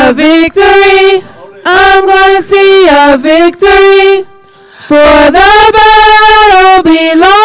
a victory. I'm gonna see a victory. For the battle belongs